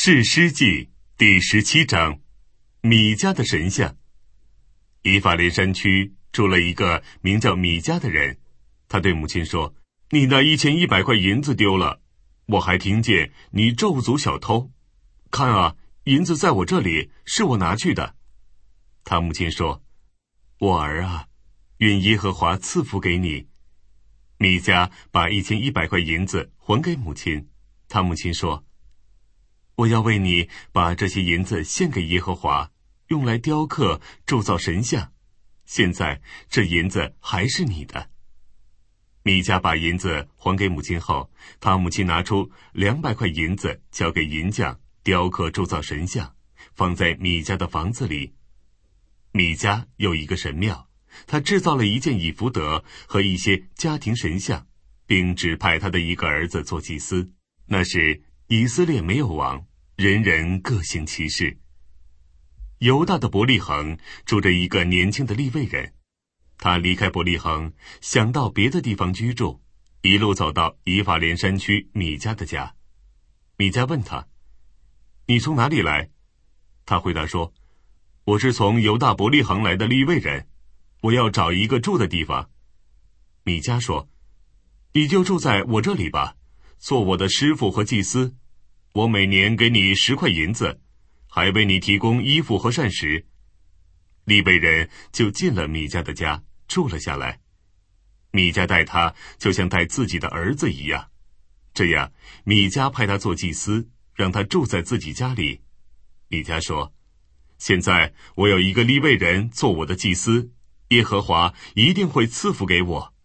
士师记第17章，米迦的神像。以法莲山区住了一个名叫米迦的人，他对母亲说：“你那1100块银子丢了，我还听见你咒诅小偷。看啊，银子在我这里，是我拿去的。”他母亲说：“我儿啊，愿耶和华赐福给你。”米迦把1100块银子还给母亲，他母亲说：“我要为你把这些银子献给耶和华，用来雕刻铸造神像。现在这银子还是你的。”米迦把银子还给母亲后，他母亲拿出200块银子交给银匠雕刻铸造神像，放在米迦的房子里。米迦有一个神庙，他制造了一件以弗得和一些家庭神像，并指派他的一个儿子做祭司。那时以色列没有王，人人各行其事。犹大的伯利恒住着一个年轻的利未人，他离开伯利恒，想到别的地方居住，一路走到以法莲山区米迦的家。米迦问他：“你从哪里来？”他回答说：“我是从犹大伯利恒来的利未人，我要找一个住的地方。”米迦说：“你就住在我这里吧，做我的师傅和祭司，我每年给你10块银子，还为你提供衣服和膳食。”利未人就进了米迦的家，住了下来。米迦待他就像待自己的儿子一样。这样，米迦派他做祭司，让他住在自己家里。米迦说：“现在我有一个利未人做我的祭司，耶和华一定会赐福给我。”